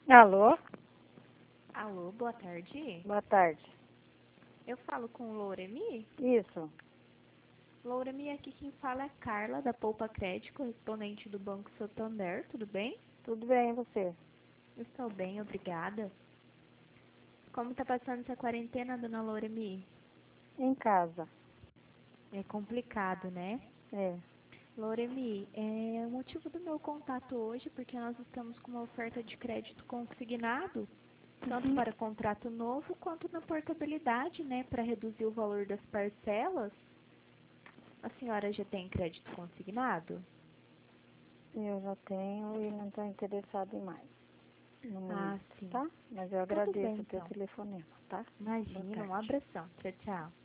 Alô? Alô, boa tarde. Boa tarde. Eu falo com Louremi. Isso. Louremi, aqui quem fala é Carla, da Poupa Crédito, correspondente do Banco Santander, tudo bem? Tudo bem, e você? Estou bem, obrigada. Como está passando essa quarentena, dona Louremi? Em casa. É complicado, né? É. Louremi, o motivo do meu contato hoje, porque nós estamos com uma oferta de crédito consignado, tanto Uhum. para contrato novo quanto na portabilidade, né, para reduzir o valor das parcelas. A senhora já tem crédito consignado? Eu já tenho e não estou interessado em mais no Ah, momento, sim. tá? Mas eu Tudo agradeço bem, o teu então. telefonema, tá? Boa Imagina, um tarde. abração. Tchau, tchau.